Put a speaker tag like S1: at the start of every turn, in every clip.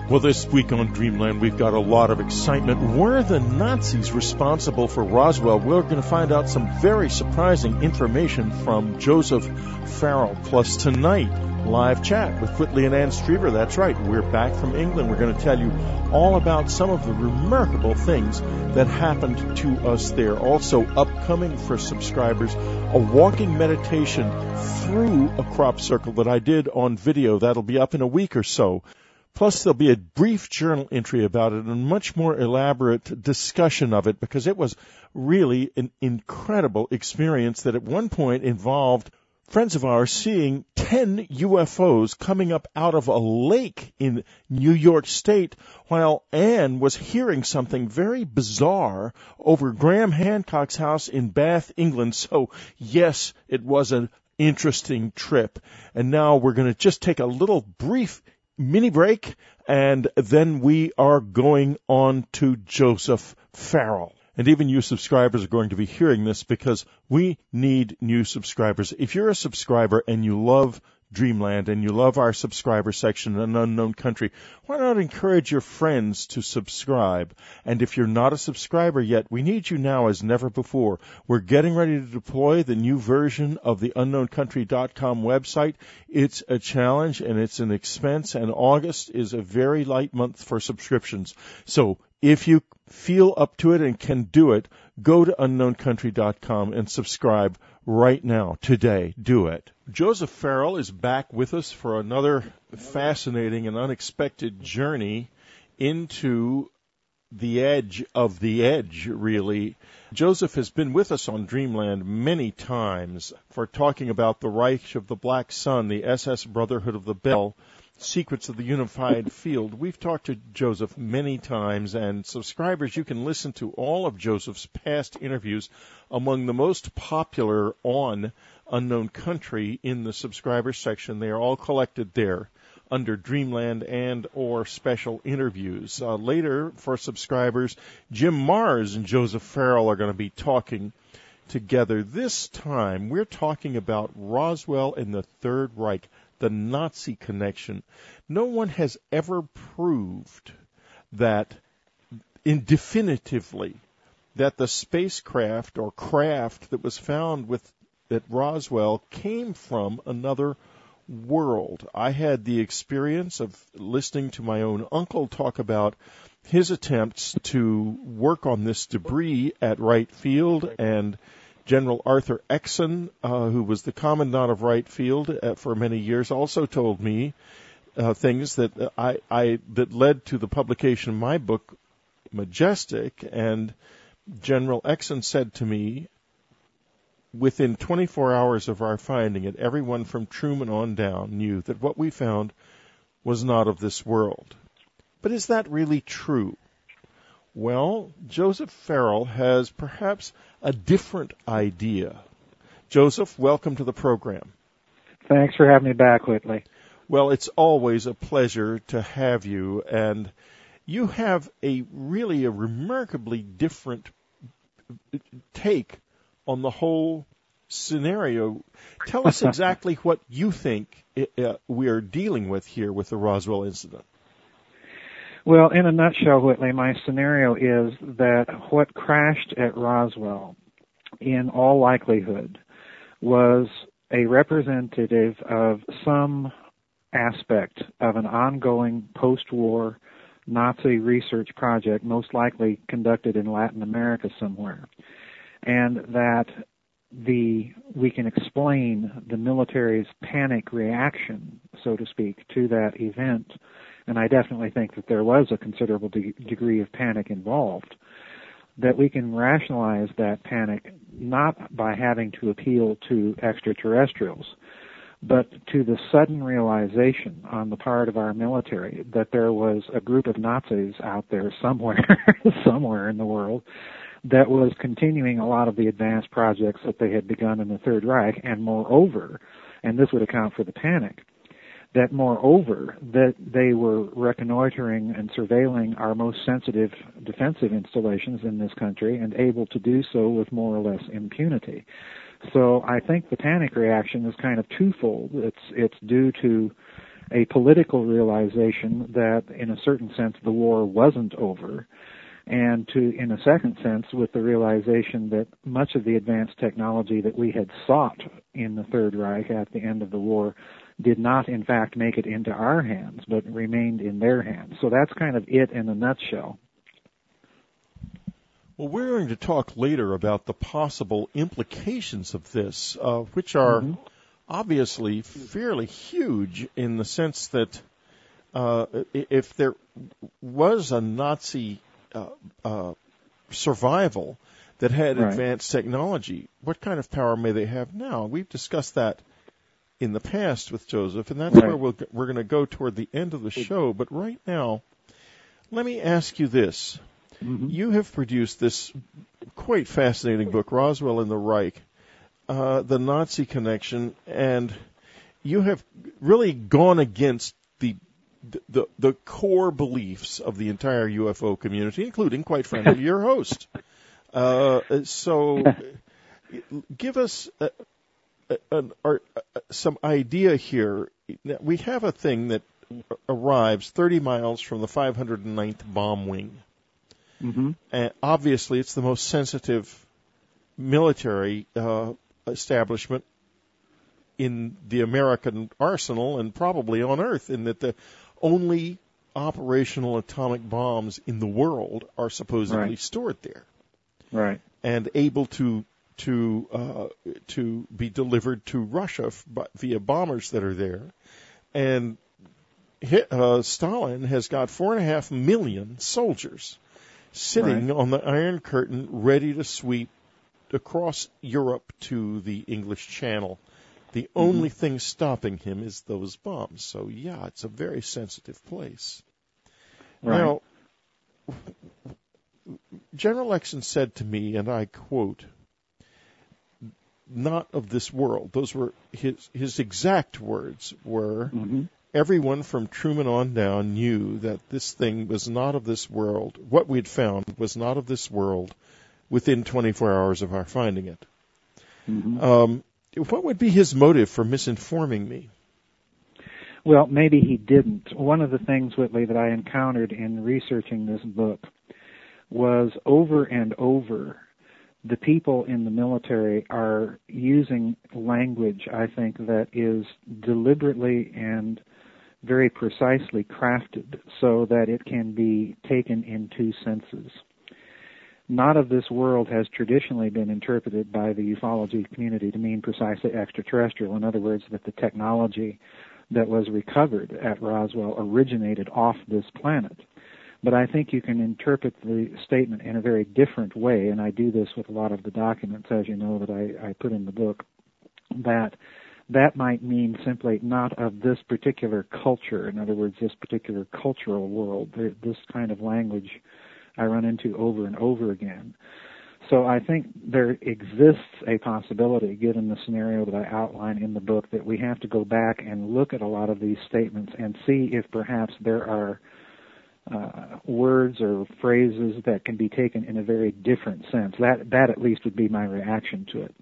S1: Well, this week on Dreamland, we've got a lot of excitement. Were the Nazis responsible for Roswell? We're going to find out some very surprising information from Joseph Farrell. Plus, tonight, live chat with Whitley and Ann Strieber. That's right, we're back from England. We're going to tell you all about some of the remarkable things that happened to us there. Also, upcoming for subscribers, a walking meditation through a crop circle that I did on video. That'll be up in a week or so. Plus, there'll be a brief journal entry about it and a much more elaborate discussion of it, because it was really an incredible experience that at one point involved friends of ours seeing 10 UFOs coming up out of a lake in New York State, while Anne was hearing something very bizarre over Graham Hancock's house in Bath, England. So, yes, it was an interesting trip. And now we're going to just take a little brief mini break, and then we are going on to Joseph Farrell. And even you subscribers are going to be hearing this, because we need new subscribers. If you're a subscriber and you love Dreamland and you love our subscriber section in Unknown Country, why not encourage your friends to subscribe? And if you're not a subscriber yet, we need you now as never before. We're getting ready to deploy the new version of the unknowncountry.com website. It's a challenge and it's an expense, and August is a very light month for subscriptions. So if you feel up to it and can do it, go to unknowncountry.com and subscribe right now, today. Do it. Joseph Farrell is back with us for another fascinating and unexpected journey into the edge of the edge, really. Joseph has been with us on Dreamland many times for talking about the Reich of the Black Sun, the SS Brotherhood of the Bell, Secrets of the Unified Field. We've talked to Joseph many times, and subscribers, you can listen to all of Joseph's past interviews, among the most popular on Unknown Country in the subscriber section. They are all collected there under Dreamland and or special interviews. Later, for subscribers, Jim Mars and Joseph Farrell are going to be talking together. This time, we're talking about Roswell and the Third Reich, the Nazi connection. No one has ever proved that definitively that the spacecraft or craft that was found at Roswell came from another world. I had the experience of listening to my own uncle talk about his attempts to work on this debris at Wright Field, and General Arthur Exon, who was the commandant of Wright Field for many years, also told me things that that led to the publication of my book, Majestic. And General Exon said to me, within 24 hours of our finding it, everyone from Truman on down knew that what we found was not of this world. But is that really true? Well, Joseph Farrell has perhaps a different idea. Joseph, welcome to the program.
S2: Thanks for having me back, Whitley.
S1: Well, it's always a pleasure to have you, and you have a remarkably different take on the whole scenario. Tell us exactly what you think we are dealing with here with the Roswell incident.
S2: Well, in a nutshell, Whitley, my scenario is that what crashed at Roswell, in all likelihood, was a representative of some aspect of an ongoing post-war Nazi research project, most likely conducted in Latin America somewhere, and that we can explain the military's panic reaction, so to speak, to that event. And I definitely think that there was a considerable degree of panic involved, that we can rationalize that panic not by having to appeal to extraterrestrials, but to the sudden realization on the part of our military that there was a group of Nazis out there somewhere in the world that was continuing a lot of the advanced projects that they had begun in the Third Reich, and moreover, and this would account for the panic, that moreover, that they were reconnoitering and surveilling our most sensitive defensive installations in this country, and able to do so with more or less impunity. So I think the panic reaction is kind of twofold. It's due to a political realization that, in a certain sense, the war wasn't over, and in a second sense, with the realization that much of the advanced technology that we had sought in the Third Reich at the end of the war did not, in fact, make it into our hands, but remained in their hands. So that's kind of it in a nutshell.
S1: Well, we're going to talk later about the possible implications of this, which are obviously fairly huge in the sense that if there was a Nazi survival that had advanced technology, what kind of power may they have now? We've discussed that in the past with Joseph, and that's where we're going to go toward the end of the show. But right now, let me ask you this. You have produced this quite fascinating book, Roswell and the Reich, the Nazi Connection, and you have really gone against the core beliefs of the entire UFO community, including, quite frankly, your host. So give us some idea here. We have a thing that arrives 30 miles from the 509th Bomb Wing. And obviously, it's the most sensitive military establishment in the American arsenal and probably on Earth, in that the only operational atomic bombs in the world are supposedly stored there, and able to be delivered to Russia via bombers that are there. And Stalin has got 4.5 million soldiers sitting on the Iron Curtain, ready to sweep across Europe to the English Channel. The only thing stopping him is those bombs. So, yeah, it's a very sensitive place. Now, General Exon said to me, and I quote, "Not of this world." Those were his exact words were, everyone from Truman on down knew that this thing was not of this world. What we'd found was not of this world within 24 hours of our finding it. What would be his motive for misinforming me?
S2: Well, maybe he didn't. One of the things, Whitley, that I encountered in researching this book was over and over, the people in the military are using language, I think, that is deliberately and very precisely crafted so that it can be taken in two senses. Not of this world has traditionally been interpreted by the ufology community to mean precisely extraterrestrial. In other words, that the technology that was recovered at Roswell originated off this planet. But I think you can interpret the statement in a very different way, and I do this with a lot of the documents, as you know, that I put in the book, that might mean simply not of this particular culture. In other words, this particular cultural world. This kind of language I run into over and over again. So I think there exists a possibility, given the scenario that I outline in the book, that we have to go back and look at a lot of these statements and see if perhaps there are words or phrases that can be taken in a very different sense. That at least would be my reaction to it.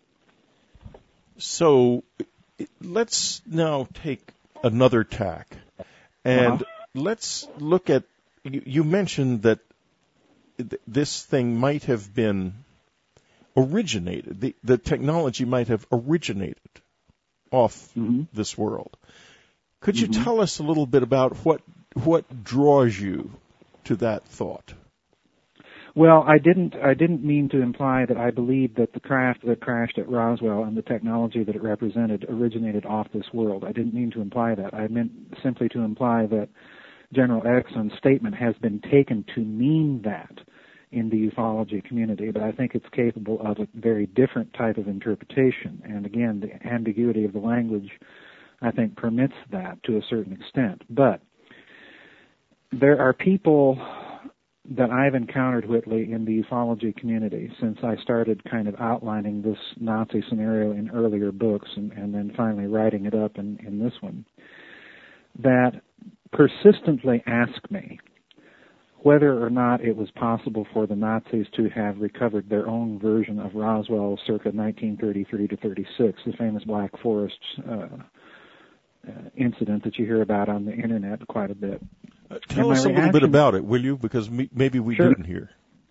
S1: So let's now take another tack, and let's look at, you mentioned that this thing might have been originated, the technology might have originated off this world. Could you tell us a little bit about what draws you to that thought?
S2: Well, I didn't mean to imply that I believed that the craft that crashed at Roswell and the technology that it represented originated off this world. I didn't mean to imply that. I meant simply to imply that General Exon's statement has been taken to mean that in the ufology community, but I think it's capable of a very different type of interpretation. And again, the ambiguity of the language, I think, permits that to a certain extent. But there are people that I've encountered, Whitley, in the ufology community since I started kind of outlining this Nazi scenario in earlier books and then finally writing it up in this one, that persistently ask me whether or not it was possible for the Nazis to have recovered their own version of Roswell circa 1933 to 36, the famous Black Forest incident that you hear about on the internet quite a bit.
S1: Tell us a little bit about it, will you? Because maybe we didn't hear.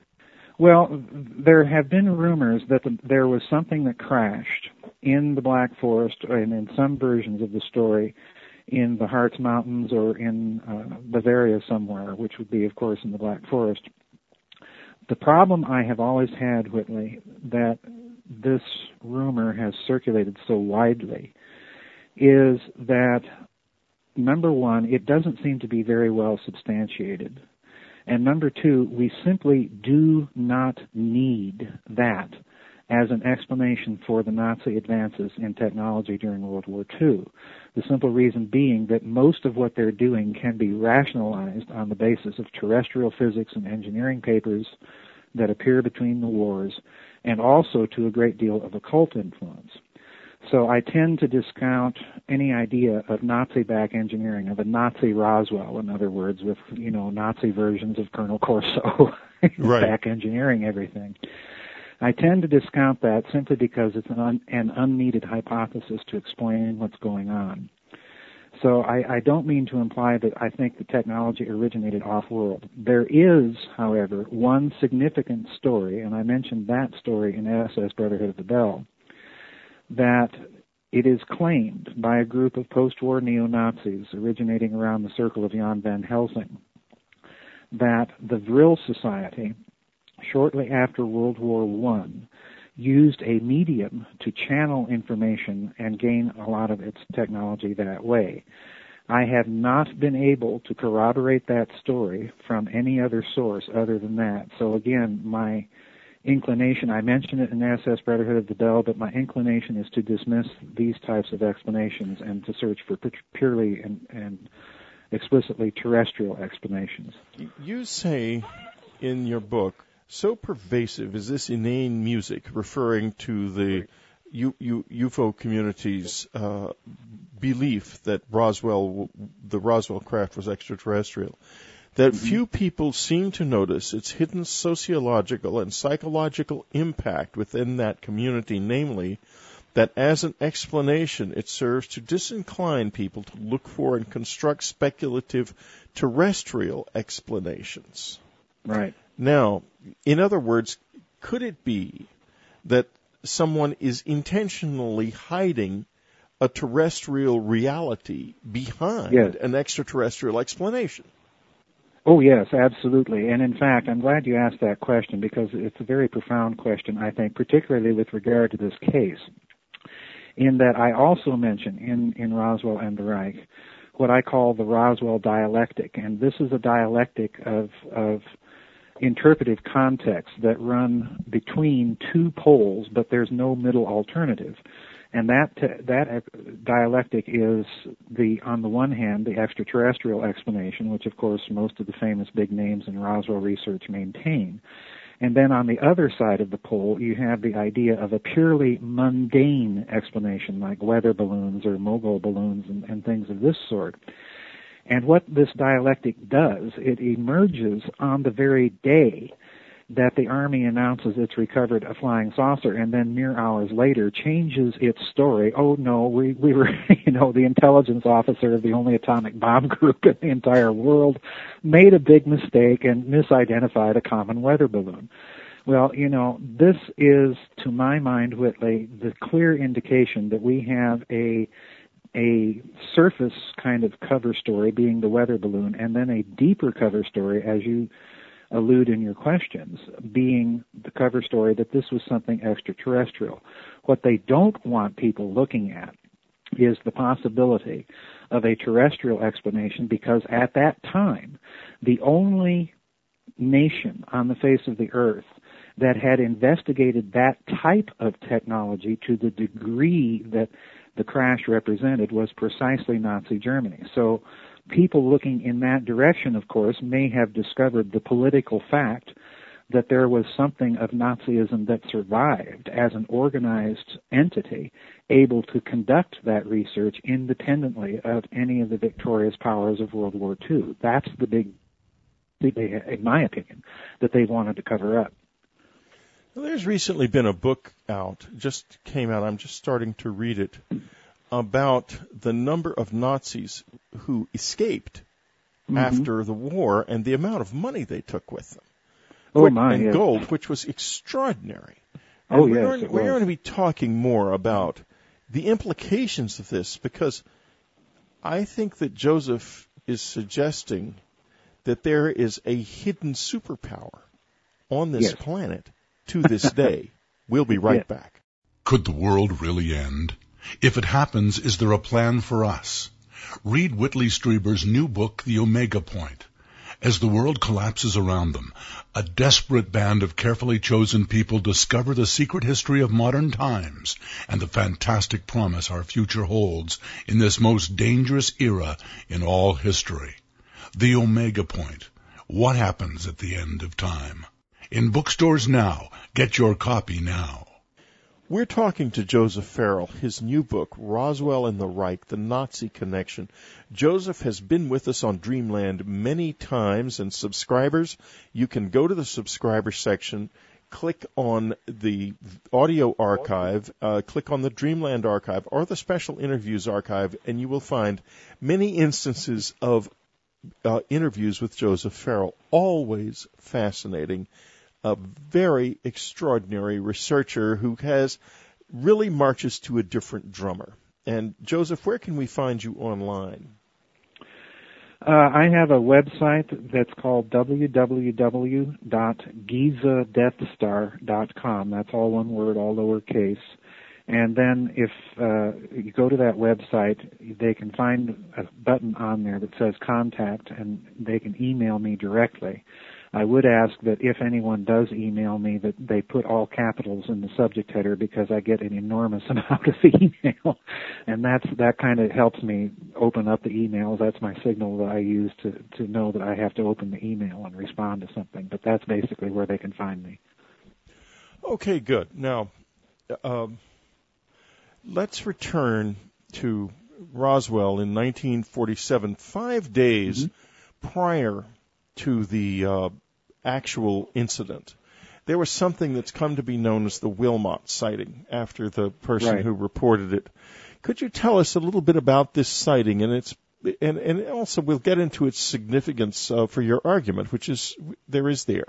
S2: Well, there have been rumors that there was something that crashed in the Black Forest, and in some versions of the story, in the Harz Mountains or in Bavaria somewhere, which would be, of course, in the Black Forest. The problem I have always had, Whitley, that this rumor has circulated so widely, is that, number one, it doesn't seem to be very well substantiated. And number two, we simply do not need that as an explanation for the Nazi advances in technology during World War II. The simple reason being that most of what they're doing can be rationalized on the basis of terrestrial physics and engineering papers that appear between the wars, and also to a great deal of occult influence. So I tend to discount any idea of Nazi-back engineering, of a Nazi Roswell, in other words, with, Nazi versions of Colonel Corso back engineering everything. I tend to discount that simply because it's an unneeded hypothesis to explain what's going on. So I don't mean to imply that I think the technology originated off-world. There is, however, one significant story, and I mentioned that story in SS Brotherhood of the Bell, that it is claimed by a group of post-war neo-Nazis originating around the circle of Jan van Helsing that the Vril Society, shortly after World War I, used a medium to channel information and gain a lot of its technology that way. I have not been able to corroborate that story from any other source other than that. So again, my inclination, I mentioned it in SS Brotherhood of the Bell, but my inclination is to dismiss these types of explanations and to search for purely and explicitly terrestrial explanations.
S1: You say in your book, so pervasive is this inane music, referring to the UFO community's belief that the Roswell craft was extraterrestrial, that few people seem to notice its hidden sociological and psychological impact within that community, namely, that as an explanation it serves to disincline people to look for and construct speculative terrestrial explanations.
S2: Right.
S1: Now, in other words, could it be that someone is intentionally hiding a terrestrial reality behind an extraterrestrial explanation?
S2: Oh, yes, absolutely. And in fact, I'm glad you asked that question because it's a very profound question, I think, particularly with regard to this case, in that I also mention in Roswell and the Reich what I call the Roswell dialectic. And this is a dialectic of interpretive contexts that run between two poles, but there's no middle alternative. And that dialectic is on the one hand, the extraterrestrial explanation, which of course most of the famous big names in Roswell research maintain. And then on the other side of the pole, you have the idea of a purely mundane explanation, like weather balloons or mogul balloons and things of this sort. And what this dialectic does, it emerges on the very day that the Army announces it's recovered a flying saucer, and then mere hours later changes its story. Oh no, we were, the intelligence officer of the only atomic bomb group in the entire world made a big mistake and misidentified a common weather balloon. Well, this is, to my mind, Whitley, the clear indication that we have a surface kind of cover story, being the weather balloon, and then a deeper cover story, as you allude in your questions, being the cover story that this was something extraterrestrial. What they don't want people looking at is the possibility of a terrestrial explanation, because at that time, the only nation on the face of the earth that had investigated that type of technology to the degree that the crash represented was precisely Nazi Germany. So people looking in that direction, of course, may have discovered the political fact that there was something of Nazism that survived as an organized entity able to conduct that research independently of any of the victorious powers of World War II. That's the big, in my opinion, that they wanted to cover up.
S1: Well, there's recently been a book out, just came out, I'm just starting to read it, about the number of Nazis who escaped after the war and the amount of money they took with them. Gold, which was extraordinary. And we're going to be talking more about the implications of this, because I think that Joseph is suggesting that there is a hidden superpower on this planet to this day. We'll be right back.
S3: Could the world really end? If it happens, is there a plan for us? Read Whitley Strieber's new book, The Omega Point. As the world collapses around them, a desperate band of carefully chosen people discover the secret history of modern times and the fantastic promise our future holds in this most dangerous era in all history. The Omega Point. What happens at the end of time? In bookstores now. Get your copy now.
S1: We're talking to Joseph Farrell, his new book, Roswell and the Reich, The Nazi Connection. Joseph has been with us on Dreamland many times, and subscribers, you can go to the subscriber section, click on the audio archive, click on the Dreamland archive or the special interviews archive, and you will find many instances of interviews with Joseph Farrell, always fascinating. A very extraordinary researcher who really marches to a different drummer. And Joseph, where can we find you online?
S2: I have a website that's called www.gizadeathstar.com. That's all one word, all lowercase. And then if you go to that website, they can find a button on there that says contact, and they can email me directly. I would ask that if anyone does email me that they put all capitals in the subject header, because I get an enormous amount of email, and that kind of helps me open up the emails. That's my signal that I use to know that I have to open the email and respond to something. But that's basically where they can find me.
S1: Okay, good. Now, let's return to Roswell in 1947, 5 days prior to the actual incident. There was something that's come to be known as the Wilmot sighting after the person who reported it. Could you tell us a little bit about this sighting, and also we'll get into its significance for your argument, which is there.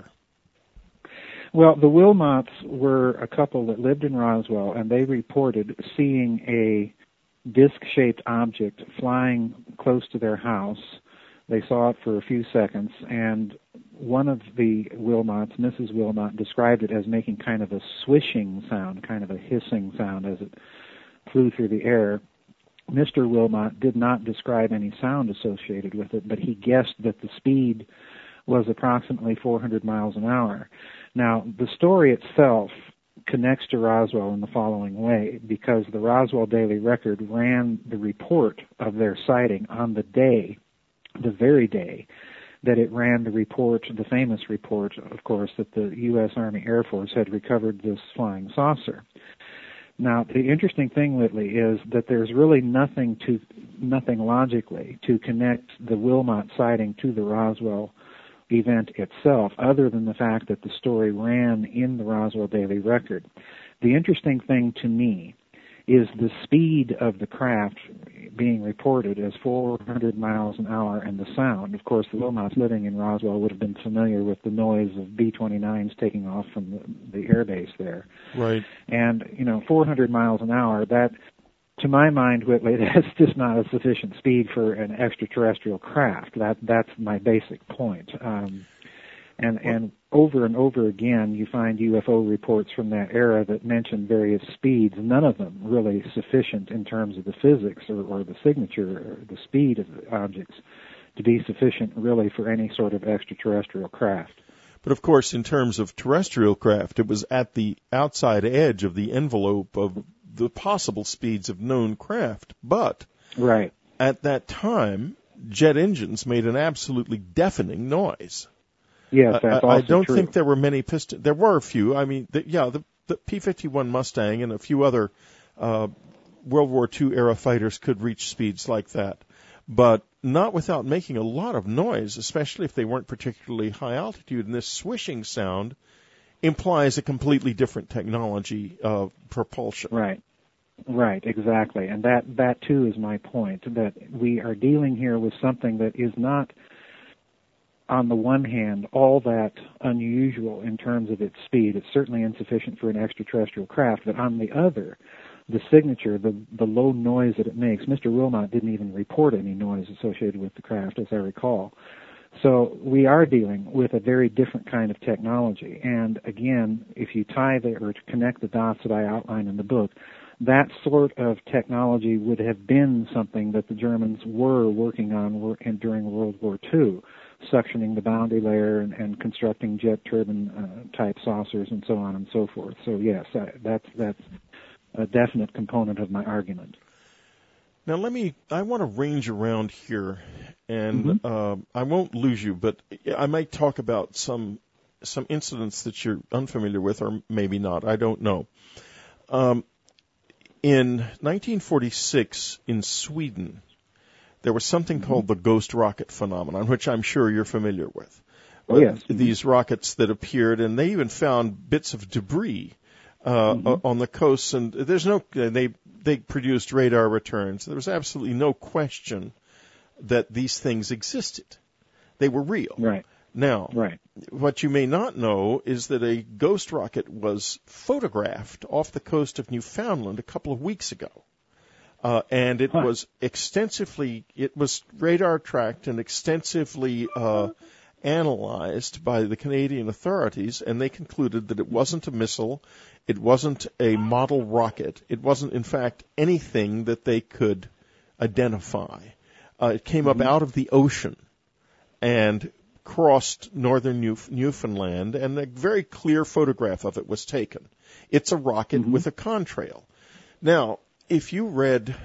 S2: Well, the Wilmots were a couple that lived in Roswell, and they reported seeing a disc-shaped object flying close to their house. They saw it for a few seconds, and one of the Wilmots, Mrs. Wilmot, described it as making kind of a swishing sound, kind of a hissing sound as it flew through the air. Mr. Wilmot did not describe any sound associated with it, but he guessed that the speed was approximately 400 miles an hour. Now, the story itself connects to Roswell in the following way, because the Roswell Daily Record ran the report of their sighting on the very day that it ran the report, the famous report, of course, that the U.S. Army Air Force had recovered this flying saucer. Now, the interesting thing, Whitley, is that there's really nothing logically to connect the Wilmot sighting to the Roswell event itself, other than the fact that the story ran in the Roswell Daily Record. The interesting thing to me is the speed of the craft being reported as 400 miles an hour, and the sound. Of course, the Wilmots living in Roswell would have been familiar with the noise of B-29s taking off from the air base there.
S1: Right.
S2: And, 400 miles an hour, that, to my mind, Whitley, that's just not a sufficient speed for an extraterrestrial craft. That's my basic point. And over and over again, you find UFO reports from that era that mention various speeds, none of them really sufficient in terms of the physics or the signature or the speed of the objects to be sufficient really for any sort of extraterrestrial craft.
S1: But of course, in terms of terrestrial craft, it was at the outside edge of the envelope of the possible speeds of known craft. But at that time, jet engines made an absolutely deafening noise.
S2: Yes, that's also
S1: I don't
S2: true.
S1: think there were many pistons. There were a few. I mean, the P-51 Mustang and a few other World War II era fighters could reach speeds like that, but not without making a lot of noise, especially if they weren't particularly high altitude. And this swishing sound implies a completely different technology of propulsion.
S2: Right. Right, exactly. And that too is my point, that we are dealing here with something that is not, on the one hand, all that unusual in terms of its speed. It's certainly insufficient for an extraterrestrial craft, but on the other, the signature, the low noise that it makes, Mr. Wilmot didn't even report any noise associated with the craft, as I recall. So we are dealing with a very different kind of technology. And again, if you tie or to connect the dots that I outline in the book, that sort of technology would have been something that the Germans were working on during World War II, suctioning the boundary layer and constructing jet turbine type saucers and so on and so forth. So yes, that's a definite component of my argument.
S1: Now I want to range around here, and I won't lose you, but I might talk about some incidents that you're unfamiliar with, or maybe not. I don't know. In 1946, in Sweden, there was something called the ghost rocket phenomenon, which I'm sure you're familiar with.
S2: Oh, yes.
S1: These rockets that appeared, and they even found bits of debris on the coasts, and they produced radar returns. There was absolutely no question that these things existed. They were real.
S2: Right.
S1: Now,
S2: right.
S1: What you may not know is that a ghost rocket was photographed off the coast of Newfoundland a couple of weeks ago. And it was radar tracked and extensively analyzed by the Canadian authorities, and they concluded that it wasn't a missile, it wasn't a model rocket, it wasn't, in fact, anything that they could identify. It came up out of the ocean and crossed northern Newfoundland, and a very clear photograph of it was taken. It's a rocket with a contrail. Now, if you read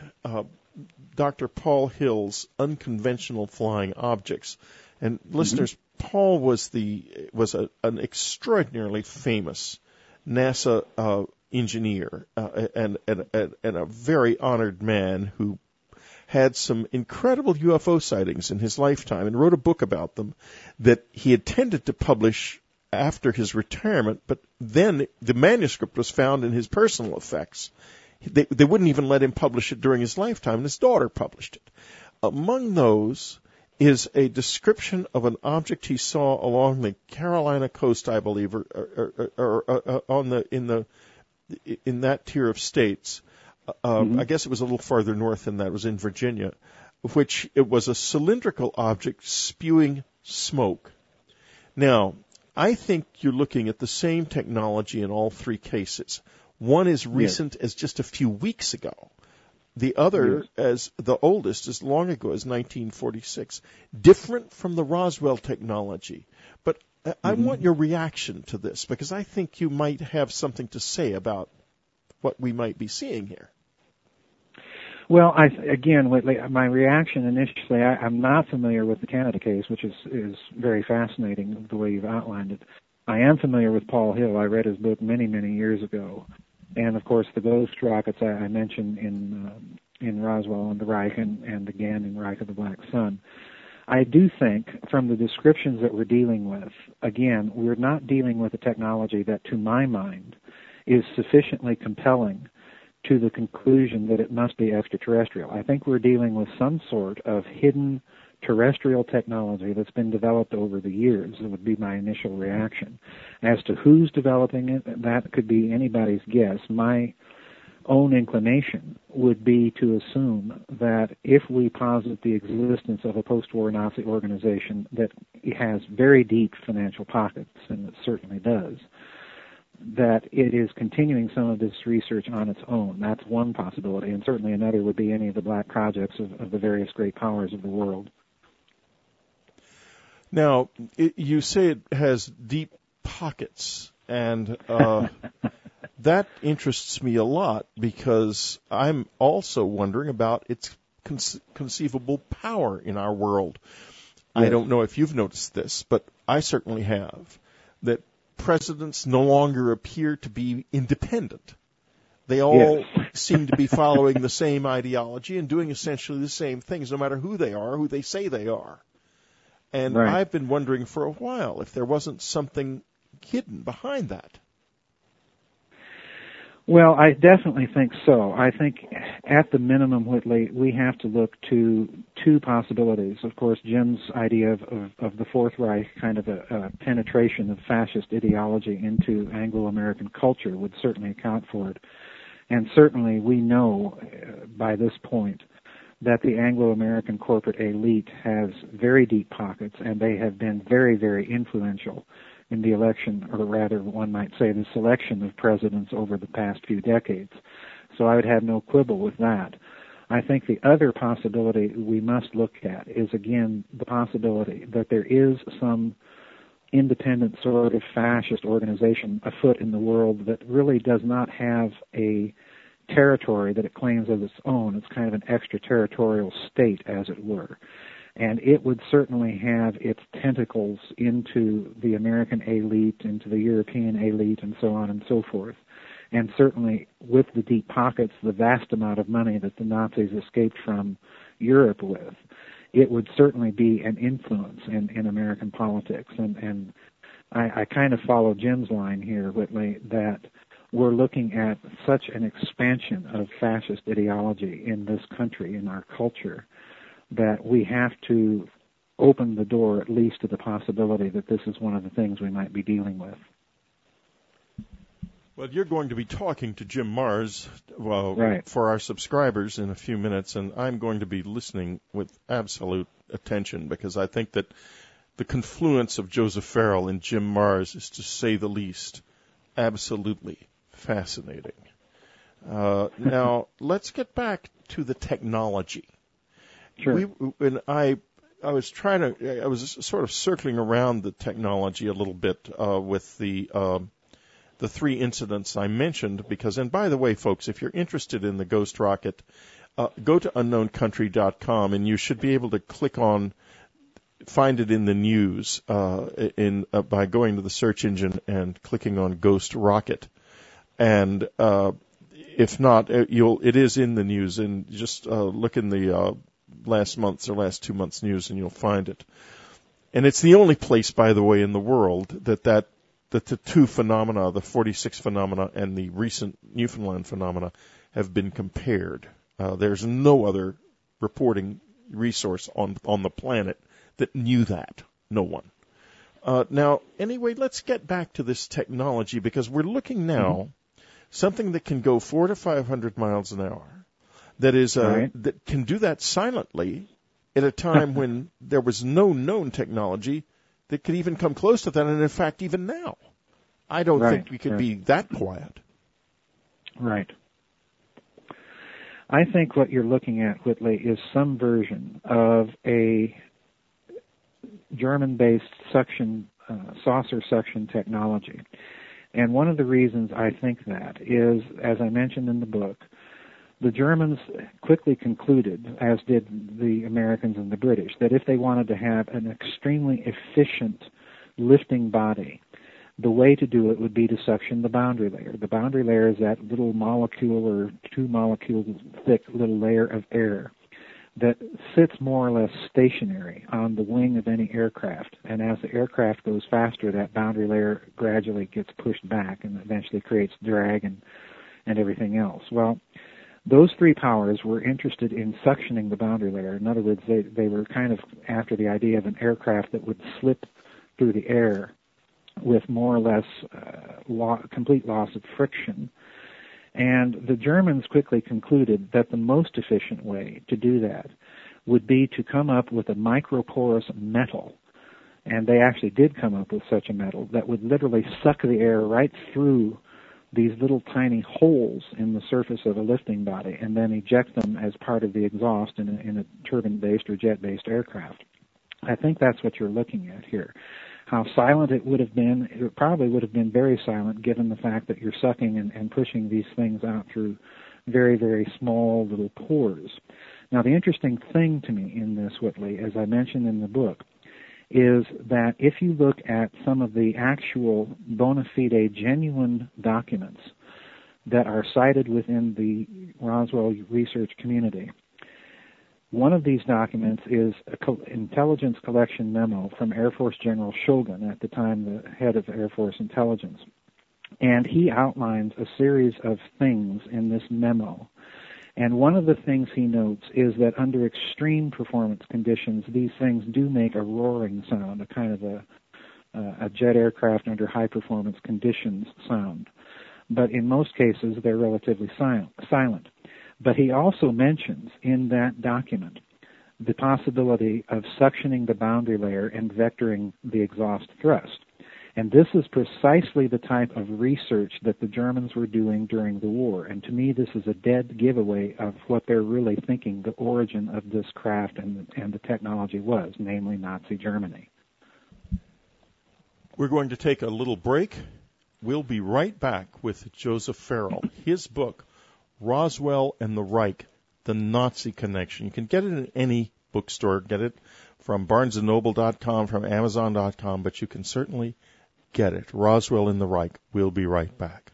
S1: Dr. Paul Hill's Unconventional Flying Objects, and listeners, Paul was an extraordinarily famous NASA engineer and a very honored man who had some incredible UFO sightings in his lifetime and wrote a book about them that he intended to publish after his retirement, but then the manuscript was found in his personal effects. They wouldn't even let him publish it during his lifetime, and his daughter published it. Among those is a description of an object he saw along the Carolina coast, I believe, or in that tier of states. I guess it was a little farther north than that. It was in Virginia, which it was a cylindrical object spewing smoke. Now, I think you're looking at the same technology in all three cases. One is recent as just a few weeks ago. The other, as the oldest, as long ago as 1946. Different from the Roswell technology. But I want your reaction to this, because I think you might have something to say about what we might be seeing here.
S2: Well, my reaction initially, I'm not familiar with the Canada case, which is very fascinating the way you've outlined it. I am familiar with Paul Hill. I read his book many, many years ago. And, of course, the ghost rockets I mentioned in Roswell and the Reich and again in Reich of the Black Sun. I do think from the descriptions that we're dealing with, again, we're not dealing with a technology that, to my mind, is sufficiently compelling to the conclusion that it must be extraterrestrial. I think we're dealing with some sort of hidden terrestrial technology that's been developed over the years. That would be my initial reaction. As to who's developing it, that could be anybody's guess. My own inclination would be to assume that if we posit the existence of a post-war Nazi organization that has very deep financial pockets, and it certainly does, that it is continuing some of this research on its own. That's one possibility, and certainly another would be any of the black projects of the various great powers of the world. Now,
S1: you say it has deep pockets, and that interests me a lot, because I'm also wondering about its conceivable power in our world. Yes. I don't know if you've noticed this, but I certainly have, that presidents no longer appear to be independent. They all seem to be following the same ideology and doing essentially the same things, no matter who they are, who they say they are. And I've been wondering for a while if there wasn't something hidden behind that.
S2: Well, I definitely think so. I think at the minimum, Whitley, we have to look to two possibilities. Of course, Jim's idea of the Fourth Reich, kind of a penetration of fascist ideology into Anglo-American culture, would certainly account for it. And certainly we know by this point that the Anglo-American corporate elite has very deep pockets, and they have been very, very influential in the election, or rather, one might say, the selection of presidents over the past few decades. So I would have no quibble with that. I think the other possibility we must look at is, again, the possibility that there is some independent sort of fascist organization afoot in the world that really does not have a territory that it claims as its own. It's kind of an extraterritorial state, as it were. And it would certainly have its tentacles into the American elite, into the European elite, and so on and so forth. And certainly with the deep pockets, the vast amount of money that the Nazis escaped from Europe with, it would certainly be an influence in American politics. And I kind of follow Jim's line here, Whitley, that we're looking at such an expansion of fascist ideology in this country, in our culture, that we have to open the door at least to the possibility that this is one of the things we might be dealing with.
S1: Well, you're going to be talking to Jim Marrs
S2: right.
S1: for our subscribers in a few minutes, and I'm going to be listening with absolute attention because I think that the confluence of Joseph Farrell and Jim Marrs is, to say the least, absolutely fascinating. Now, let's get back to the technology.
S2: Sure.
S1: I was sort of circling around the technology a little bit with the three incidents I mentioned because, and by the way, folks, if you're interested in the Ghost Rocket, go to unknowncountry.com and you should be able to find it in the news by going to the search engine and clicking on Ghost Rocket. And if not, it is in the news, and just look in the last month's or last 2 months' news, and you'll find it. And it's the only place, by the way, in the world that the two phenomena, the 46 phenomena and the recent Newfoundland phenomena, have been compared. There's no other reporting resource on the planet that knew that. No one. Now, anyway, let's get back to this technology because we're looking now something that can go 400 to 500 miles an hour. That is,
S2: right.
S1: that can do that silently at a time when there was no known technology that could even come close to that. And in fact, even now, I don't think we could be that quiet.
S2: Right. I think what you're looking at, Whitley, is some version of a German-based saucer suction technology. And one of the reasons I think that is, as I mentioned in the book, the Germans quickly concluded, as did the Americans and the British, that if they wanted to have an extremely efficient lifting body, the way to do it would be to suction the boundary layer. The boundary layer is that little molecule or 2 molecule thick little layer of air that sits more or less stationary on the wing of any aircraft. And as the aircraft goes faster, that boundary layer gradually gets pushed back and eventually creates drag and everything else. Well, those three powers were interested in suctioning the boundary layer. In other words, they were kind of after the idea of an aircraft that would slip through the air with more or less complete loss of friction. And the Germans quickly concluded that the most efficient way to do that would be to come up with a microporous metal. And they actually did come up with such a metal that would literally suck the air right through these little tiny holes in the surface of a lifting body and then eject them as part of the exhaust in a turbine-based or jet-based aircraft. I think that's what you're looking at here. How silent it would have been, it probably would have been very silent given the fact that you're sucking and pushing these things out through very, very small little pores. Now, the interesting thing to me in this, Whitley, as I mentioned in the book, is that if you look at some of the actual bona fide genuine documents that are cited within the Roswell research community, one of these documents is an intelligence collection memo from Air Force General Shogun, at the time the head of Air Force Intelligence, And he outlines a series of things in this memo. And one of the things he notes is that under extreme performance conditions, these things do make a roaring sound, a kind of a jet aircraft under high performance conditions sound. But in most cases, they're relatively silent. But he also mentions in that document the possibility of suctioning the boundary layer and vectoring the exhaust thrust. And this is precisely the type of research that the Germans were doing during the war. And to me, this is a dead giveaway of what they're really thinking the origin of this craft and the technology was, namely Nazi Germany.
S1: We're going to take a little break. We'll be right back with Joseph Farrell. His book, Roswell and the Reich, The Nazi Connection. You can get it in any bookstore. Get it from BarnesandNoble.com, from Amazon.com, but you can certainly get it. Roswell and the Reich. We'll be right back.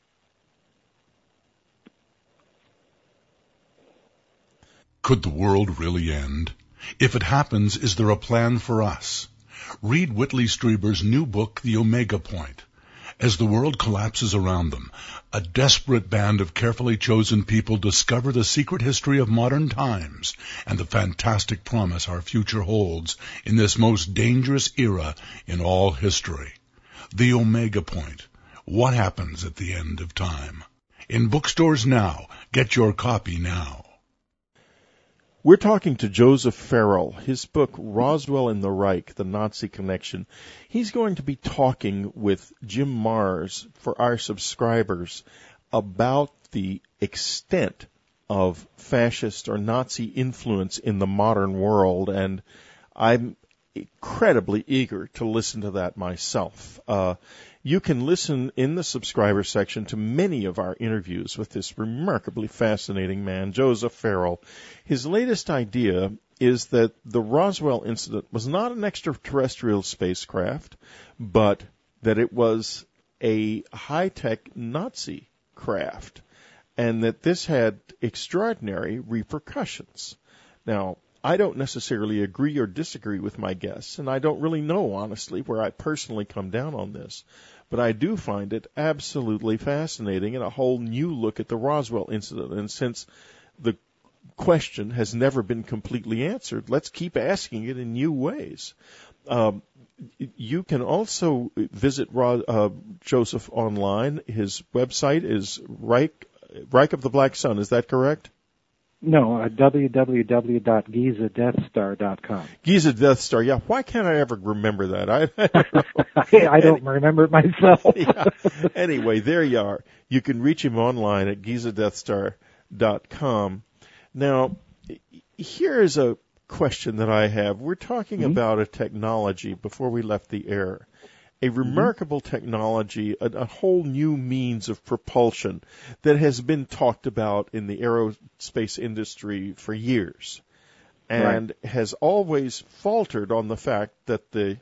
S3: Could the world really end? If it happens, is there a plan for us? Read Whitley Strieber's new book, The Omega Point. As the world collapses around them, a desperate band of carefully chosen people discover the secret history of modern times and the fantastic promise our future holds in this most dangerous era in all history. The Omega Point. What happens at the end of time? In bookstores now. Get your copy now.
S1: We're talking to Joseph Farrell. His book, Roswell and the Reich, The Nazi Connection. He's going to be talking with Jim Marrs for our subscribers about the extent of fascist or Nazi influence in the modern world, and I'm incredibly eager to listen to that myself. You can listen in the subscriber section to many of our interviews with this remarkably fascinating man, Joseph Farrell. His latest idea is that the Roswell incident was not an extraterrestrial spacecraft, but that it was a high-tech Nazi craft, and that this had extraordinary repercussions. Now, I don't necessarily agree or disagree with my guests, and I don't really know, honestly, where I personally come down on this. But I do find it absolutely fascinating and a whole new look at the Roswell incident. And since the question has never been completely answered, let's keep asking it in new ways. You can also visit Joseph online. His website is Reich of the Black Sun. Is that correct?
S2: No, www.gizadeathstar.com.
S1: Giza Death Star, yeah. Why can't I ever remember that?
S2: I don't remember it myself.
S1: Yeah. Anyway, there you are. You can reach him online at gizadeathstar.com. Now, here's a question that I have. We're talking about a technology before we left the air. A remarkable technology, a whole new means of propulsion that has been talked about in the aerospace industry for years, and has always faltered on the fact that the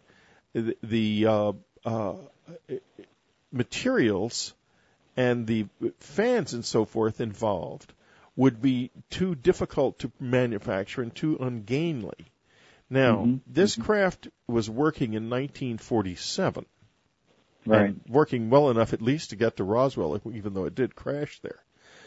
S1: materials and the fans and so forth involved would be too difficult to manufacture and too ungainly. Now, this craft was working in 1947.
S2: Right.
S1: And working well enough at least to get to Roswell, even though it did crash there.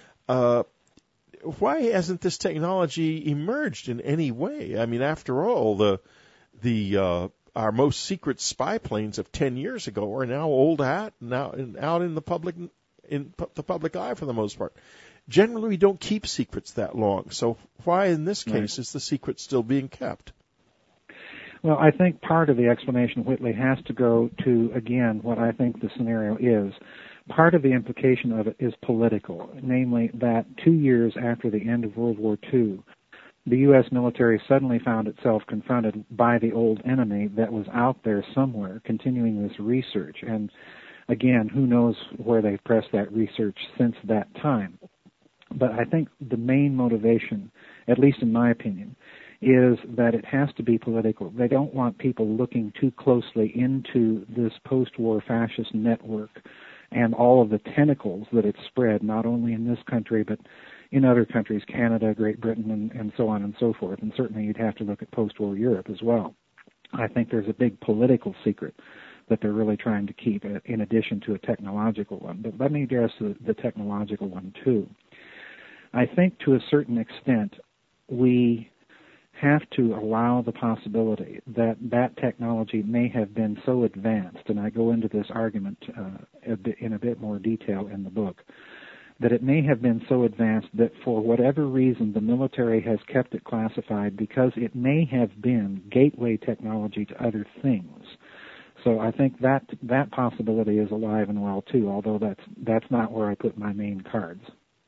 S1: Why hasn't this technology emerged in any way? I mean, after all, our most secret spy planes of 10 years ago are now old hat, now out in the public eye for the most part. Generally, we don't keep secrets that long. So why, in this case, is the secret still being kept?
S2: Well, I think part of the explanation, Whitley, has to go to, again, what I think the scenario is. Part of the implication of it is political, namely that 2 years after the end of World War II, the U.S. military suddenly found itself confronted by the old enemy that was out there somewhere continuing this research. And, again, who knows where they've pressed that research since that time. But I think the main motivation, at least in my opinion, is that it has to be political. They don't want people looking too closely into this post-war fascist network and all of the tentacles that it's spread, not only in this country, but in other countries, Canada, Great Britain, and so on and so forth. And certainly you'd have to look at post-war Europe as well. I think there's a big political secret that they're really trying to keep, in addition to a technological one. But let me address the technological one, too. I think to a certain extent, we have to allow the possibility that that technology may have been so advanced, and I go into this argument in a bit more detail in the book, that it may have been so advanced that for whatever reason the military has kept it classified because it may have been gateway technology to other things. So I think that possibility is alive and well too, although that's not where I put my main cards.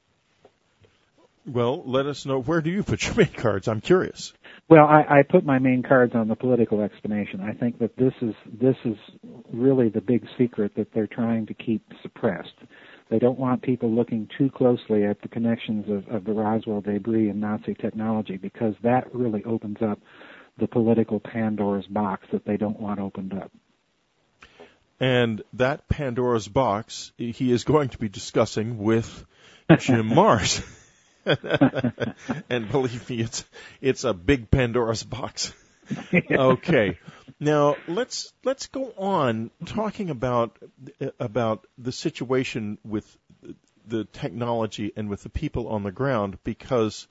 S1: Well, let us know, where do you put your main cards? I'm curious.
S2: Well, I put my main cards on the political explanation. I think that this is really the big secret that they're trying to keep suppressed. They don't want people looking too closely at the connections of the Roswell debris and Nazi technology, because that really opens up the political Pandora's box that they don't want opened up.
S1: And that Pandora's box he is going to be discussing with Jim Marrs. And believe me, it's a big Pandora's box. Okay. Now let's go on talking about the situation with the technology and with the people on the ground, because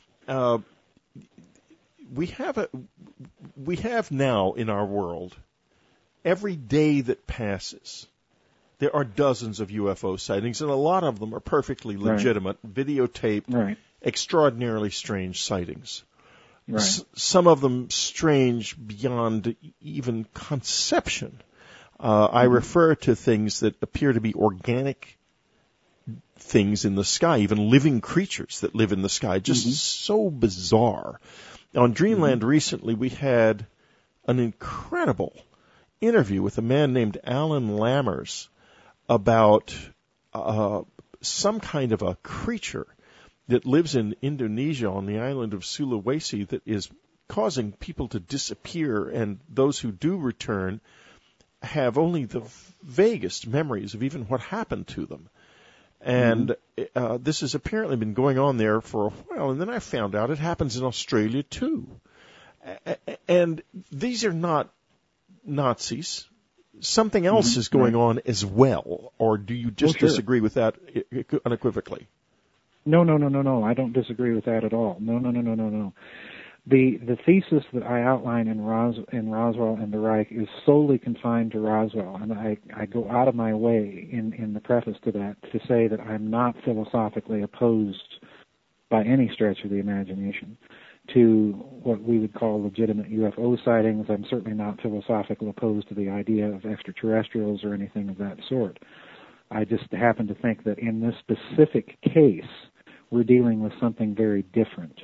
S1: we have now in our world, every day that passes, there are dozens of UFO sightings, and a lot of them are perfectly legitimate, videotaped, extraordinarily strange sightings. Right. Some of them strange beyond even conception. I refer to things that appear to be organic things in the sky, even living creatures that live in the sky, just so bizarre. On Dreamland recently, we had an incredible interview with a man named Alan Lammers about some kind of a creature that lives in Indonesia on the island of Sulawesi that is causing people to disappear, and those who do return have only the vaguest memories of even what happened to them. And this has apparently been going on there for a while, and then I found out it happens in Australia too. And these are not Nazis. Something else is going on as well, or do you just disagree with that unequivocally?
S2: No. I don't disagree with that at all. No. The thesis that I outline in Roswell and the Reich is solely confined to Roswell, and I go out of my way in the preface to that to say that I'm not philosophically opposed by any stretch of the imagination to what we would call legitimate UFO sightings. I'm certainly not philosophically opposed to the idea of extraterrestrials or anything of that sort. I just happen to think that in this specific case, we're dealing with something very different.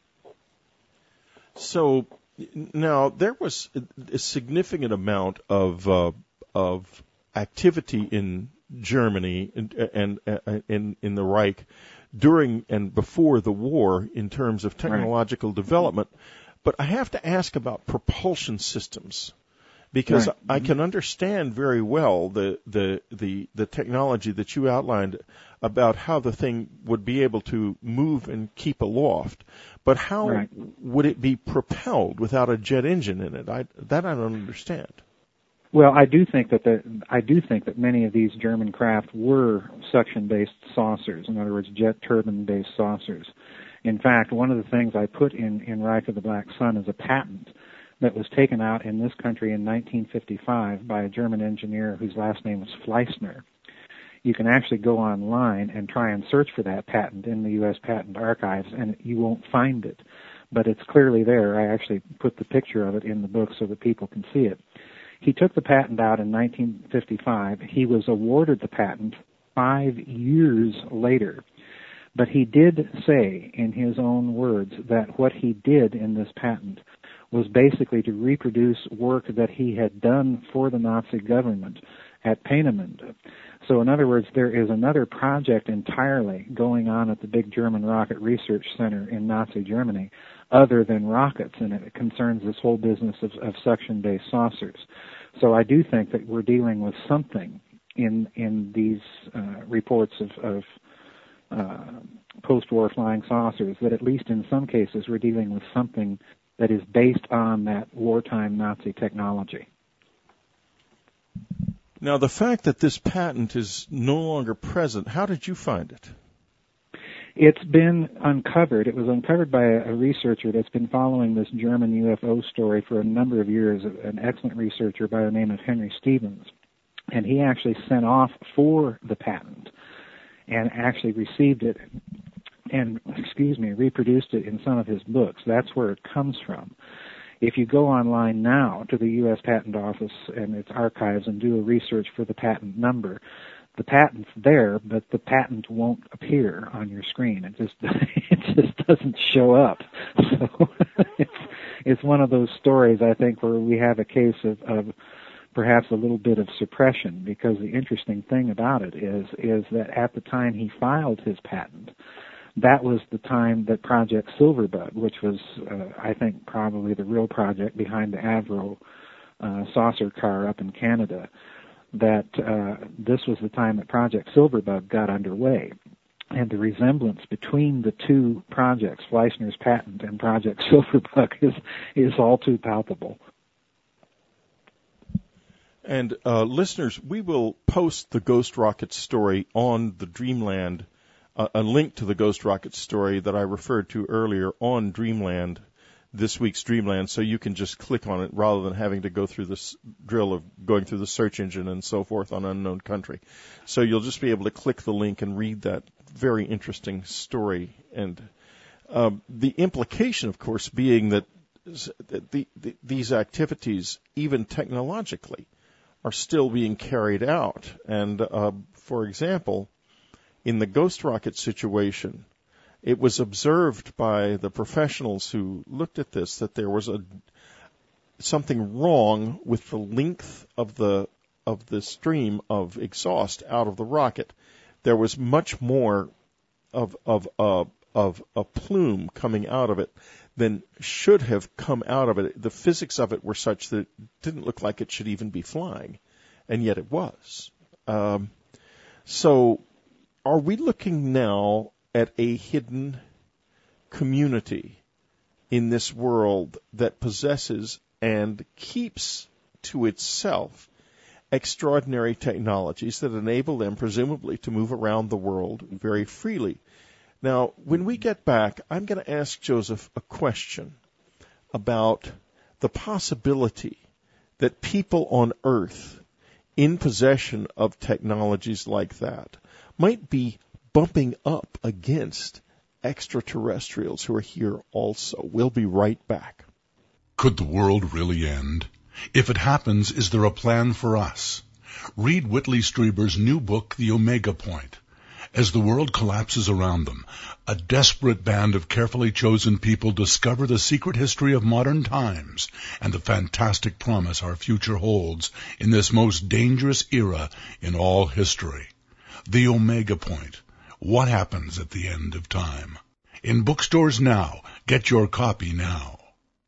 S1: So now there was a significant amount of activity in Germany and in the Reich during and before the war in terms of technological development. But I have to ask about propulsion systems, because I can understand very well the technology that you outlined about how the thing would be able to move and keep aloft. But how would it be propelled without a jet engine in it? I don't understand.
S2: Well, I do think that many of these German craft were suction-based saucers. In other words, jet turbine-based saucers. In fact, one of the things I put in Reich of the Black Sun is a patent that was taken out in this country in 1955 by a German engineer whose last name was Fleissner. You can actually go online and try and search for that patent in the U.S. Patent Archives, and you won't find it. But it's clearly there. I actually put the picture of it in the book so that people can see it. He took the patent out in 1955. He was awarded the patent 5 years later. But he did say, in his own words, that what he did in this patent was basically to reproduce work that he had done for the Nazi government at Peenemünde. So in other words, there is another project entirely going on at the big German Rocket Research Center in Nazi Germany other than rockets, and it concerns this whole business of suction-based saucers. So I do think that we're dealing with something in these reports of post-war flying saucers, that at least in some cases we're dealing with something that is based on that wartime Nazi technology.
S1: Now, the fact that this patent is no longer present, how did you find it?
S2: It's been uncovered. It was uncovered by a researcher that's been following this German UFO story for a number of years, an excellent researcher by the name of Henry Stevens. And he actually sent off for the patent and actually received it and, reproduced it in some of his books. That's where it comes from. If you go online now to the U.S. Patent Office and its archives and do a research for the patent number, the patent's there, but the patent won't appear on your screen. It just doesn't show up. So it's one of those stories, I think, where we have a case of perhaps a little bit of suppression, because the interesting thing about it is that at the time he filed his patent, that was the time that Project Silverbug, which was, I think, probably the real project behind the Avro saucer car up in Canada, that this was the time that Project Silverbug got underway. And the resemblance between the two projects, Fleischner's patent and Project Silverbug, is all too palpable.
S1: And listeners, we will post the Ghost Rocket story on the Dreamland, a link to the Ghost Rocket story that I referred to earlier on Dreamland, this week's Dreamland, so you can just click on it rather than having to go through this drill of going through the search engine and so forth on Unknown Country. So you'll just be able to click the link and read that very interesting story. And the implication, of course, being that these activities, even technologically, are still being carried out. And, for example, in the Ghost Rocket situation, it was observed by the professionals who looked at this that there was something wrong with the length of the stream of exhaust out of the rocket. There was much more of a plume coming out of it than should have come out of it. The physics of it were such that it didn't look like it should even be flying, and yet it was. So are we looking now at a hidden community in this world that possesses and keeps to itself extraordinary technologies that enable them, presumably, to move around the world very freely? Now, when we get back, I'm going to ask Joseph a question about the possibility that people on Earth in possession of technologies like that might be bumping up against extraterrestrials who are here also. We'll be right back.
S3: Could the world really end? If it happens, is there a plan for us? Read Whitley Strieber's new book, The Omega Point. As the world collapses around them, a desperate band of carefully chosen people discover the secret history of modern times and the fantastic promise our future holds in this most dangerous era in all history. The Omega Point. What happens at the end of time? In bookstores now. Get your copy now.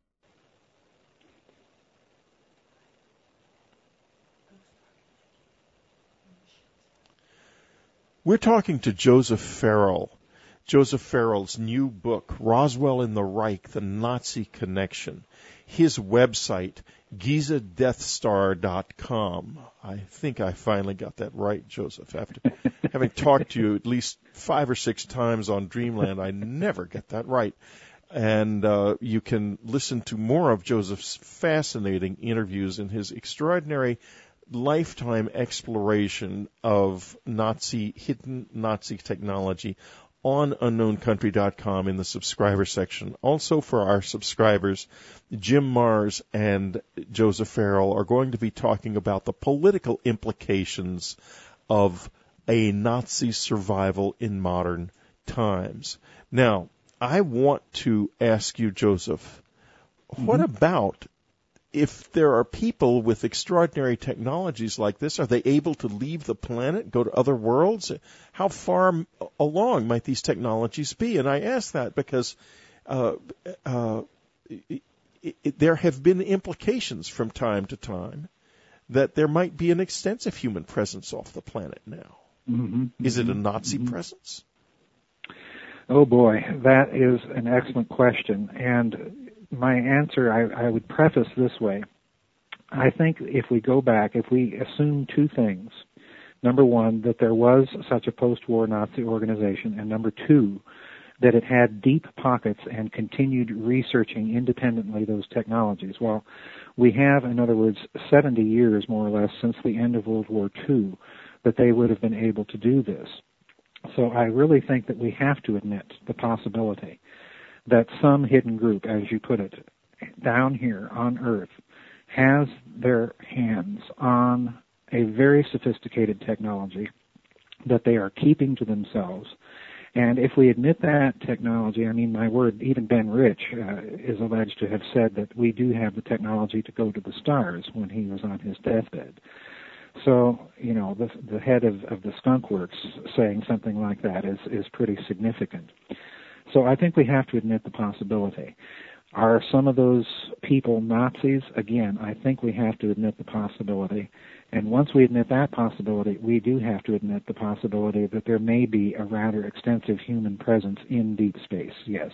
S1: We're talking to Joseph Farrell. Joseph Farrell's new book, Roswell in the Reich, The Nazi Connection. His website, GizaDeathStar.com. I think I finally got that right, Joseph. After having talked to you at least 5 or 6 times on Dreamland, I never get that right. And you can listen to more of Joseph's fascinating interviews in his extraordinary lifetime exploration of hidden Nazi technology on UnknownCountry.com in the subscriber section. Also for our subscribers, Jim Mars and Joseph Farrell are going to be talking about the political implications of a Nazi survival in modern times. Now, I want to ask you, Joseph, what about if there are people with extraordinary technologies like this, are they able to leave the planet, go to other worlds? How far along might these technologies be? And I ask that because there have been implications from time to time that there might be an extensive human presence off the planet now. Mm-hmm. Is it a Nazi presence?
S2: Oh, boy, that is an excellent question. And my answer, I would preface this way. I think if we go back, if we assume two things, number one, that there was such a post-war Nazi organization, and number two, that it had deep pockets and continued researching independently those technologies. Well, we have, in other words, 70 years more or less since the end of World War II that they would have been able to do this. So I really think that we have to admit the possibility that some hidden group, as you put it, down here on Earth has their hands on a very sophisticated technology that they are keeping to themselves. And if we admit that technology, I mean, my word, even Ben Rich is alleged to have said that we do have the technology to go to the stars when he was on his deathbed. So, you know, the head of the Skunk Works saying something like that is pretty significant. So I think we have to admit the possibility. Are some of those people Nazis? Again, I think we have to admit the possibility. And once we admit that possibility, we do have to admit the possibility that there may be a rather extensive human presence in deep space, yes.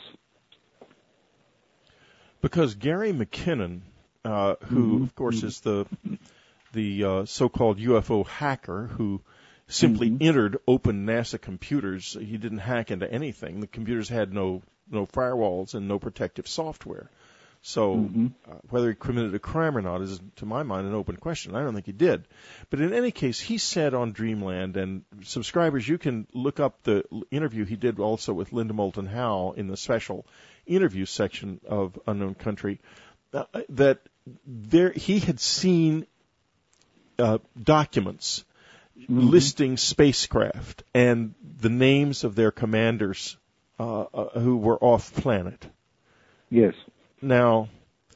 S1: Because Gary McKinnon, who, of course, is the so-called UFO hacker who simply entered open NASA computers. He didn't hack into anything. The computers had no firewalls and no protective software. So whether he committed a crime or not is, to my mind, an open question. I don't think he did. But in any case, he said on Dreamland, and subscribers, you can look up the interview he did also with Linda Moulton Howe in the special interview section of Unknown Country, that he had seen documents listing spacecraft and the names of their commanders who were off planet.
S2: Yes.
S1: Now,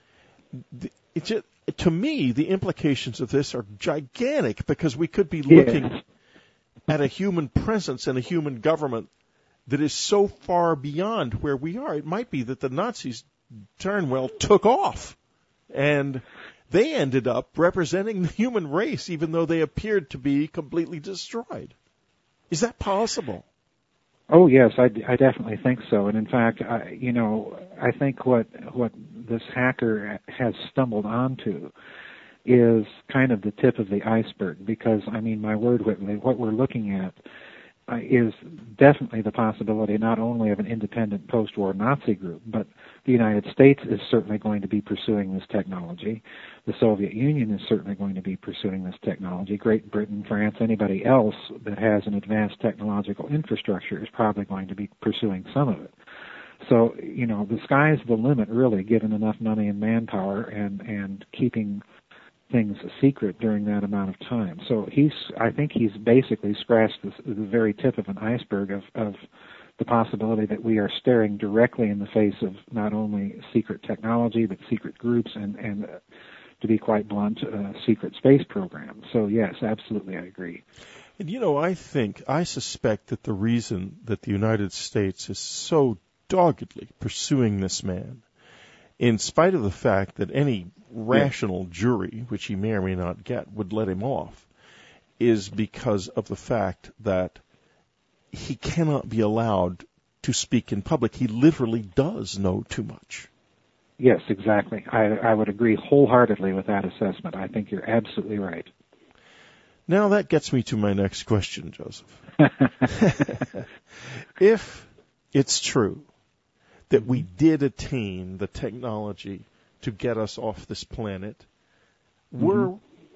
S1: to me, the implications of this are gigantic because we could be looking at a human presence and a human government that is so far beyond where we are. It might be that the Nazis, took off, and they ended up representing the human race, even though they appeared to be completely destroyed. Is that possible?
S2: Oh yes, I definitely think so. And in fact, I think what this hacker has stumbled onto is kind of the tip of the iceberg. Because I mean, my word, Whitley, what we're looking at is definitely the possibility not only of an independent post-war Nazi group, but the United States is certainly going to be pursuing this technology. The Soviet Union is certainly going to be pursuing this technology. Great Britain, France, anybody else that has an advanced technological infrastructure is probably going to be pursuing some of it. So, you know, the sky's the limit, really, given enough money and manpower and keeping things a secret during that amount of time. So I think he's basically scratched the very tip of an iceberg of the possibility that we are staring directly in the face of not only secret technology, but secret groups and to be quite blunt, secret space programs. So yes, absolutely, I agree.
S1: And I suspect that the reason that the United States is so doggedly pursuing this man, in spite of the fact that any rational jury, which he may or may not get, would let him off, is because of the fact that he cannot be allowed to speak in public. He literally does know too much.
S2: Yes, exactly. I would agree wholeheartedly with that assessment. I think you're absolutely right.
S1: Now that gets me to my next question, Joseph. If it's true that we did attain the technology to get us off this planet, are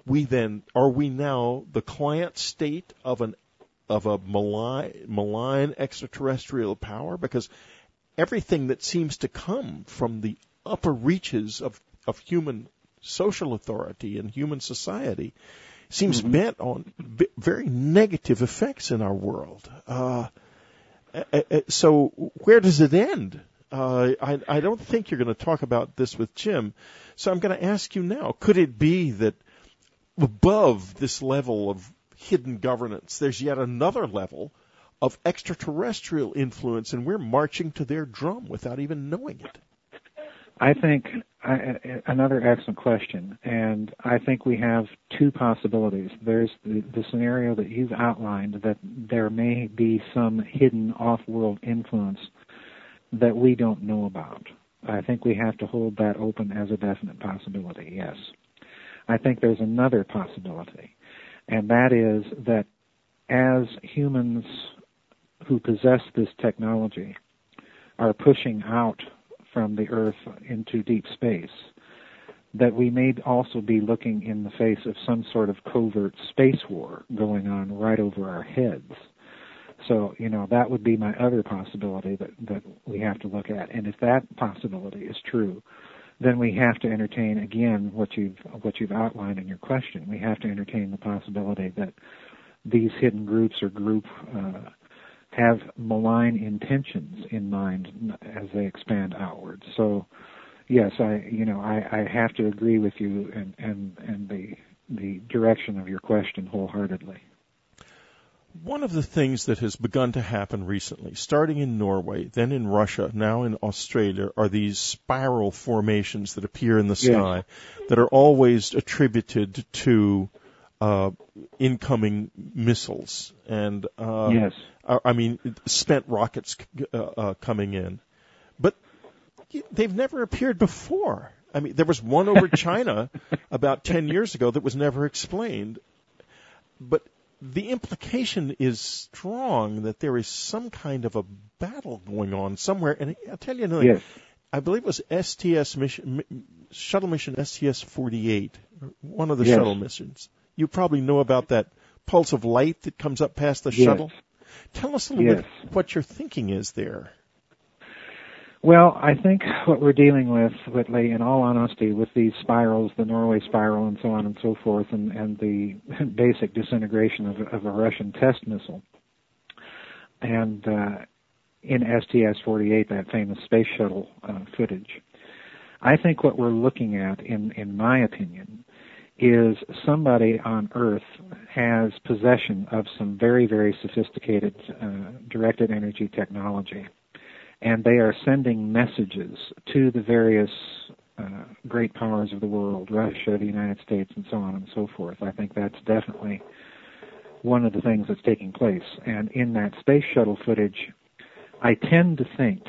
S1: we now the client state of a malign extraterrestrial power? Because everything that seems to come from the upper reaches of human social authority and human society seems bent on very negative effects in our world. So where does it end? I don't think you're going to talk about this with Jim, so I'm going to ask you now, could it be that above this level of hidden governance, there's yet another level of extraterrestrial influence, and we're marching to their drum without even knowing it?
S2: I think another excellent question, and I think we have two possibilities. There's the scenario that you've outlined, that there may be some hidden off-world influence that we don't know about. I think we have to hold that open as a definite possibility, yes. I think there's another possibility, and that is that as humans who possess this technology are pushing out from the Earth into deep space, that we may also be looking in the face of some sort of covert space war going on right over our heads. So, that would be my other possibility that we have to look at. And if that possibility is true, then we have to entertain, again, what you've outlined in your question. We have to entertain the possibility that these hidden groups or have malign intentions in mind as they expand outwards. So, yes, I have to agree with you and the direction of your question wholeheartedly.
S1: One of the things that has begun to happen recently, starting in Norway, then in Russia, now in Australia, are these spiral formations that appear in the sky that are always attributed to incoming missiles and spent rockets coming in. But they've never appeared before. I mean, there was one over China about 10 years ago that was never explained. But the implication is strong that there is some kind of a battle going on somewhere. And I'll tell you another.
S2: Yes.
S1: I believe it was shuttle mission STS-48, one of the shuttle missions. You probably know about that pulse of light that comes up past the shuttle. Tell us a little bit what your thinking is there.
S2: Well, I think what we're dealing with, Whitley, in all honesty, with these spirals, the Norway spiral and so on and so forth, and the basic disintegration of a Russian test missile, and in STS-48, that famous space shuttle footage, I think what we're looking at, in my opinion, is somebody on Earth has possession of some very, very sophisticated directed energy technology. And they are sending messages to the various great powers of the world, Russia, the United States, and so on and so forth. I think that's definitely one of the things that's taking place. And in that space shuttle footage, I tend to think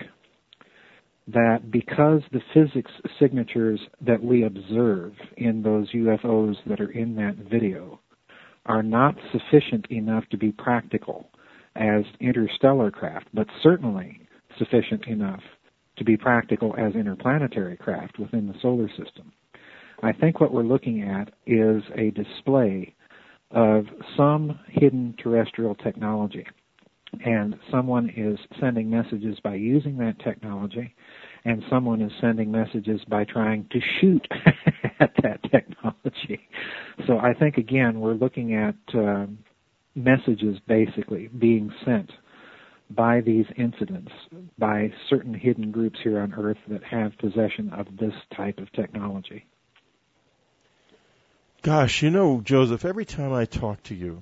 S2: that because the physics signatures that we observe in those UFOs that are in that video are not sufficient enough to be practical as interstellar craft, but certainly sufficient enough to be practical as interplanetary craft within the solar system. I think what we're looking at is a display of some hidden terrestrial technology, and someone is sending messages by using that technology, and someone is sending messages by trying to shoot at that technology. So I think, again, we're looking at messages basically being sent by these incidents, by certain hidden groups here on Earth that have possession of this type of technology.
S1: Gosh, Joseph, every time I talk to you,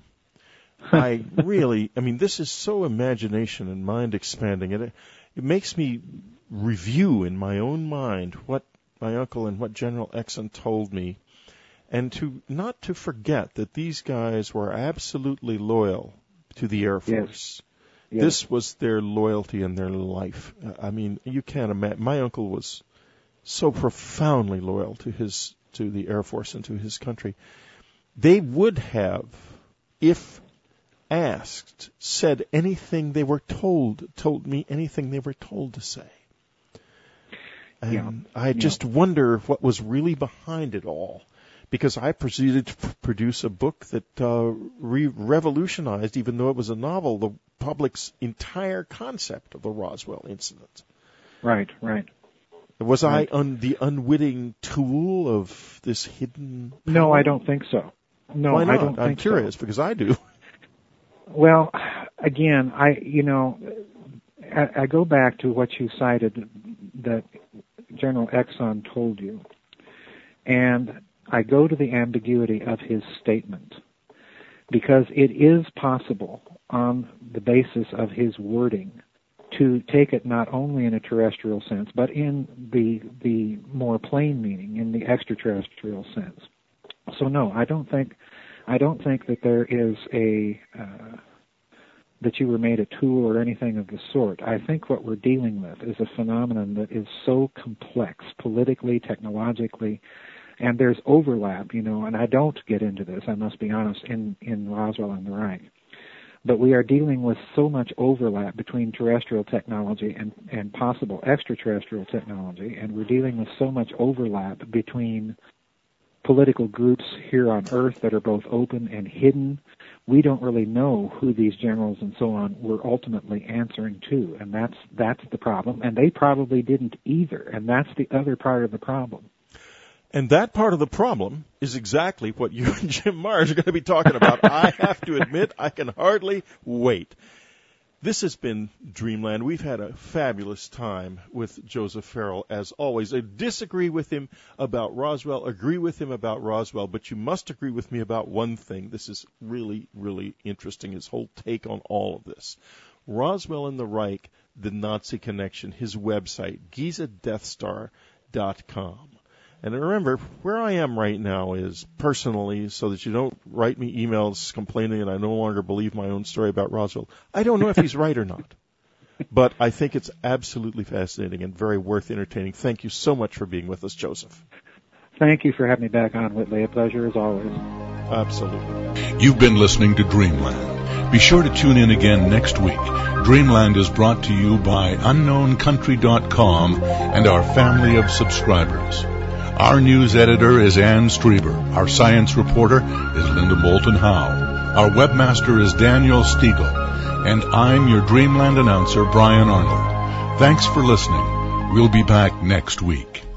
S1: this is so imagination and mind expanding. It makes me review in my own mind what my uncle and what General Exon told me, and not to forget that these guys were absolutely loyal to the Air Force. Yes. This was their loyalty and their life. You can't imagine. My uncle was so profoundly loyal to the Air Force and to his country. They would have, if asked, said anything they were told me anything they were told to say. And I just wonder what was really behind it all. Because I proceeded to produce a book that revolutionized, even though it was a novel, the public's entire concept of the Roswell incident.
S2: Right.
S1: Was I the unwitting tool of this hidden power?
S2: No, I don't think so. No,
S1: Why not?
S2: I don't think so.
S1: I'm curious because I do.
S2: Well, again, I go back to what you cited that General Exon told you, and I go to the ambiguity of his statement, because it is possible on the basis of his wording to take it not only in a terrestrial sense, but in the more plain meaning, in the extraterrestrial sense. So no, I don't think that there is that you were made a tool or anything of the sort. I think what we're dealing with is a phenomenon that is so complex, politically, technologically, And there's overlap, and I don't get into this, I must be honest, in Roswell and the Reich. But we are dealing with so much overlap between terrestrial technology and possible extraterrestrial technology, and we're dealing with so much overlap between political groups here on Earth that are both open and hidden. We don't really know who these generals and so on were ultimately answering to, and that's the problem. And they probably didn't either, and that's the other part of the problem.
S1: And that part of the problem is exactly what you and Jim Marrs are going to be talking about. I have to admit, I can hardly wait. This has been Dreamland. We've had a fabulous time with Joseph Farrell, as always. I disagree with him about Roswell, agree with him about Roswell, but you must agree with me about one thing. This is really, really interesting, his whole take on all of this. Roswell and the Reich, the Nazi connection, his website, GizaDeathStar.com. And remember, where I am right now is personally, so that you don't write me emails complaining that I no longer believe my own story about Roswell. I don't know if he's right or not. But I think it's absolutely fascinating and very worth entertaining. Thank you so much for being with us, Joseph.
S2: Thank you for having me back on, Whitley. A pleasure as always.
S1: Absolutely.
S3: You've been listening to Dreamland. Be sure to tune in again next week. Dreamland is brought to you by UnknownCountry.com and our family of subscribers. Our news editor is Ann Strieber. Our science reporter is Linda Moulton Howe. Our webmaster is Daniel Stiegel. And I'm your Dreamland announcer, Brian Arnold. Thanks for listening. We'll be back next week.